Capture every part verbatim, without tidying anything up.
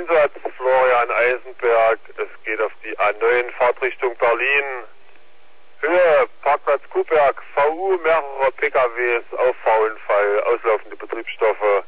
Einsatz, Florian Eisenberg. Es geht auf die A neun, Fahrtrichtung Berlin. Höhe, Parkplatz Kuhberg, V U, mehrere P K Ws, Auffahrunfall, auslaufende Betriebsstoffe.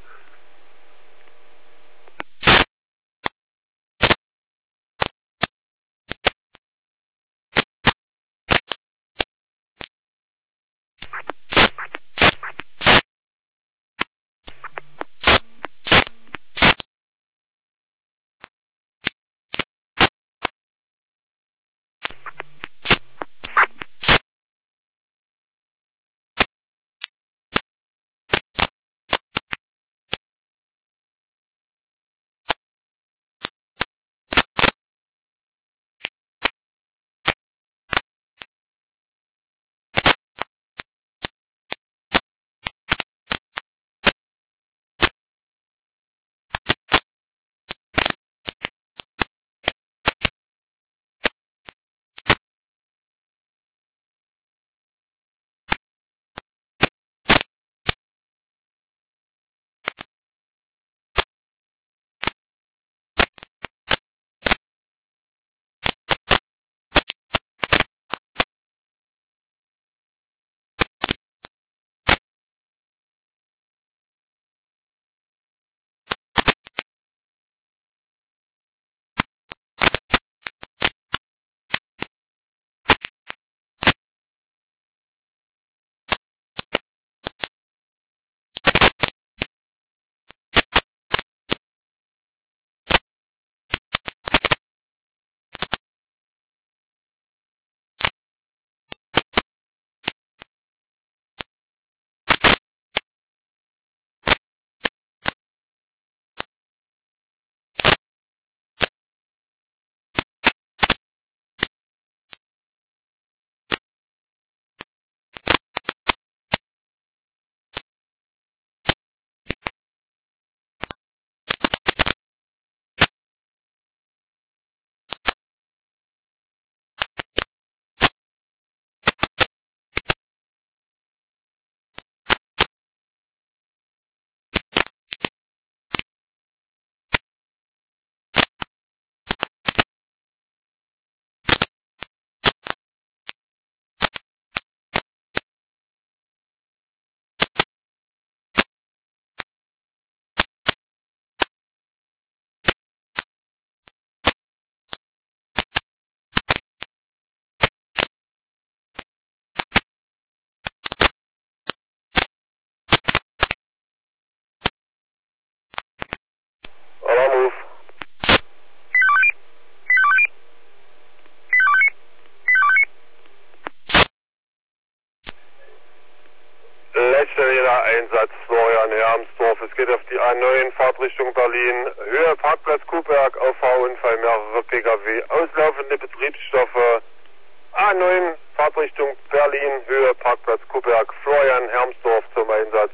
Alarmruf. Letzter Einsatz, Florian Hermsdorf. Es geht auf die A neun, Fahrtrichtung Berlin. Höhe, Parkplatz Kuhberg, Auffahrunfall, mehrere P K W, auslaufende Betriebsstoffe. A neun, Fahrtrichtung Berlin, Höhe, Parkplatz Kuhberg, Florian Hermsdorf zum Einsatz.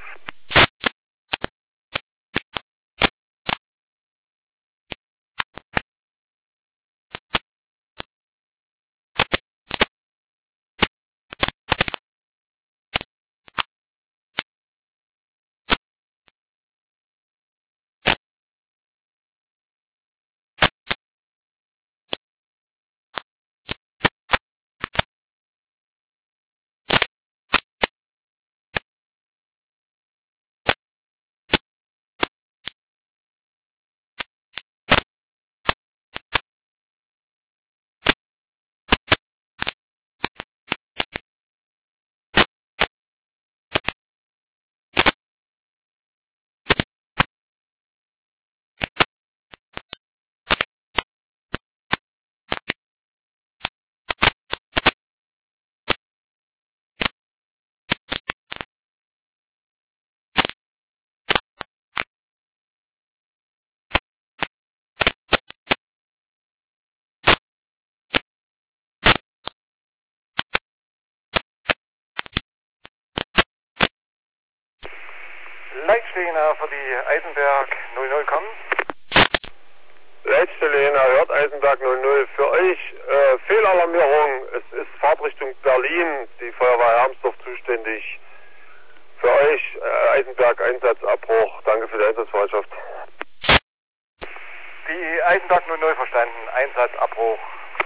Leitstehender für die Eisenberg null null kommen. Leitstehender hört Eisenberg null null. Für euch äh, Fehlalarmierung. Es ist Fahrtrichtung Berlin, die Feuerwehr Hermsdorf zuständig. Für euch äh, Eisenberg Einsatzabbruch. Danke für die Einsatzbereitschaft. Die Eisenberg null null verstanden. Einsatzabbruch.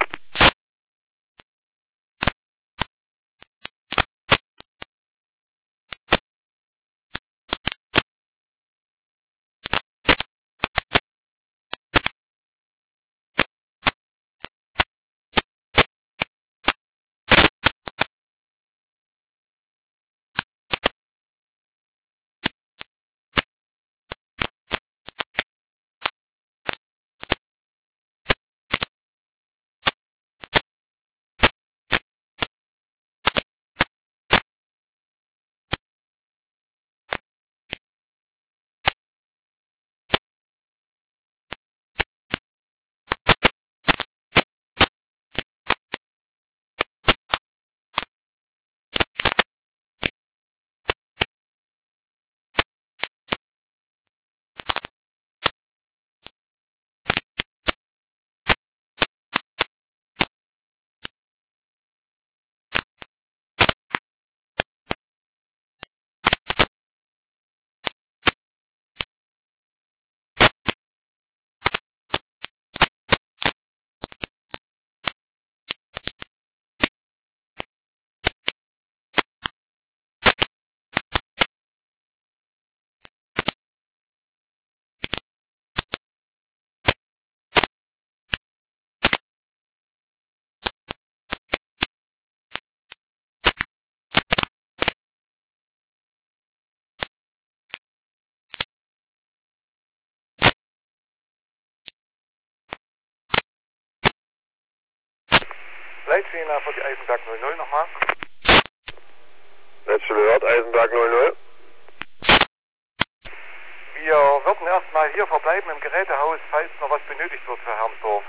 Leitfehler für die Eisenberg null null nochmal. Letzte gehört, Eisenberg null null. Wir würden erstmal hier verbleiben im Gerätehaus, falls noch was benötigt wird für Hermsdorf.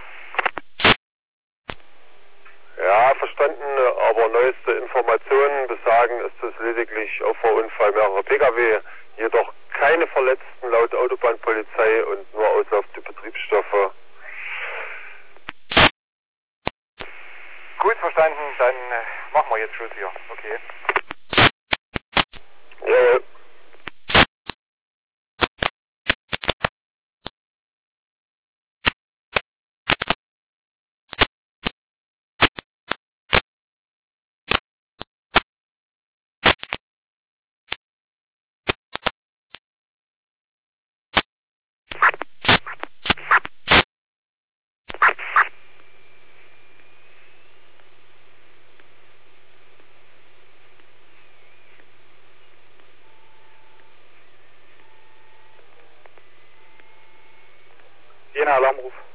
Ja, verstanden, aber neueste Informationen besagen, ist es lediglich Auffahrunfall mehrerer Pkw, jedoch keine Verletzten laut Autobahnpolizei und nur auslaufende Betriebsstoffe. Gut verstanden, dann äh, machen wir jetzt Schluss hier. Okay. Jawohl. Jena Alarmruf.